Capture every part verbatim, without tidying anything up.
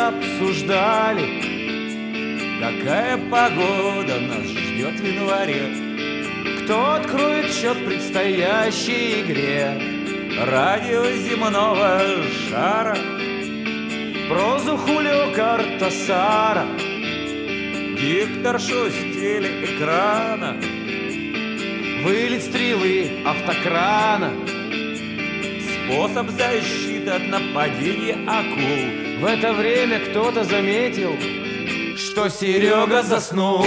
обсуждали, какая погода нас ждет в январе. Кто откроет счет предстоящей игре радио земного шара, прозу Хулио Кортасара, дикторшу с телеэкрана, вылет стрелы автокрана, способ защиты от нападения акул. В это время кто-то заметил, что Серега заснул.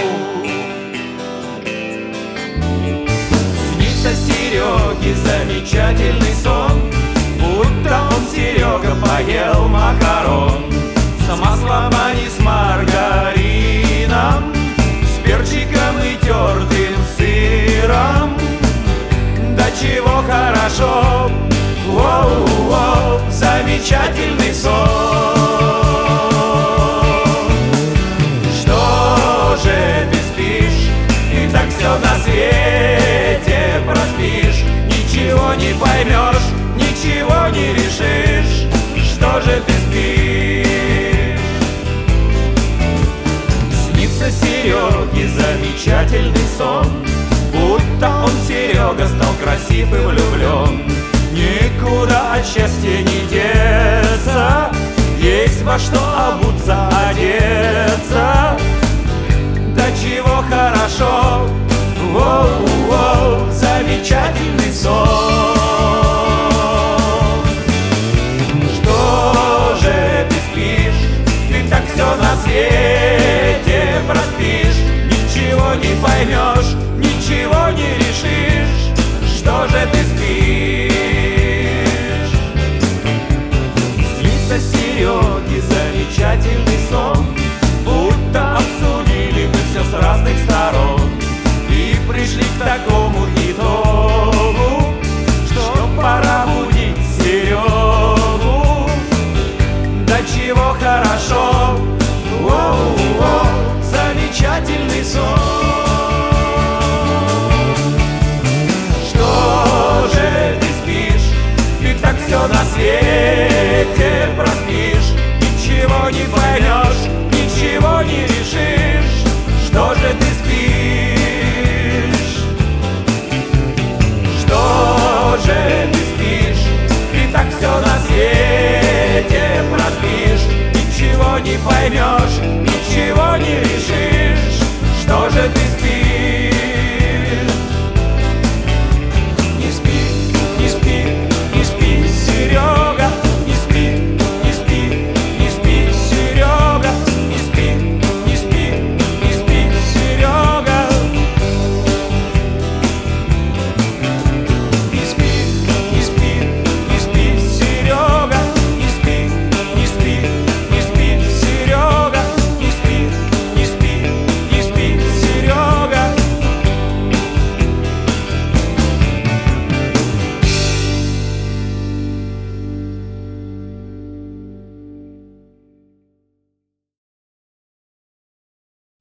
Снится Сереге замечательный сон, будто он, Серега, поел макарон с маслом, а не с маргарином, с перчиком и тертым сыром. Да чего хорошо, воу-воу, замечательный сон. Что же ты спишь, и так все на свете проспишь, ничего не поймешь, ничего не решишь. Что же ты спишь? Снится Сереге замечательный сон, будто он, Серега, стал красив и влюблен. Никуда от счастья не деться, есть во что обуться, одеться. Да чего хорошо, воу-воу, замечательный сон. Что же ты спишь, ты так все на свете проспишь, ничего не поймешь, ничего не решишь. Что же ты спишь? Снится Сереге замечательный сон, будто обсудили мы все с разных сторон и пришли к такому итогу, что пора будить Серегу. Да чего хорошо, воу-воу, замечательный сон. Все на свете проспишь, ничего не поймешь, ничего не решишь. Что же ты спишь? Что же ты спишь? Ты так все на свете проспишь, ничего не поймешь, ничего не решишь. Что же ты